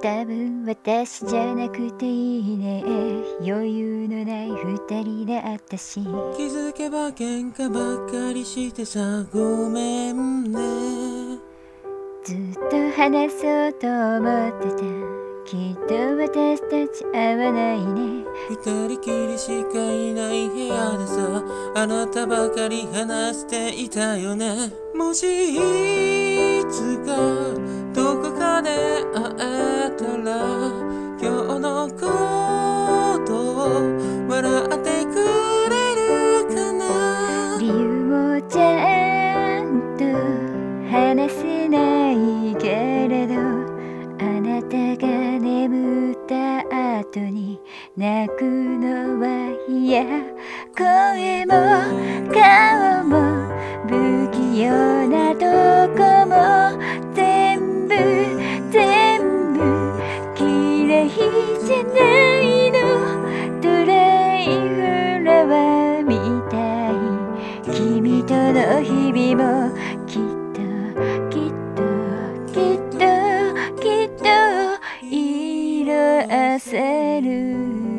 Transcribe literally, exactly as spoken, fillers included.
多分私じゃなくていいね。余裕のない二人だったし、 気づけば喧嘩ばっかりしてさ、ごめんね。 ずっと話そうと思ってた。きっと私たち合わないね。 二人きりしかいない部屋でさ、あなたばかり話していたよね。もしいつかどこかで会えたら、今日のことを笑ってくれるかな。 理由もちゃんと話せないけれど、あなたが眠った後に泣くのは嫌。声も顔も不器用なとこも全部全部綺麗じゃないの。ドライフラワーみたい。君との日々もきっときっときっときっと色あせる。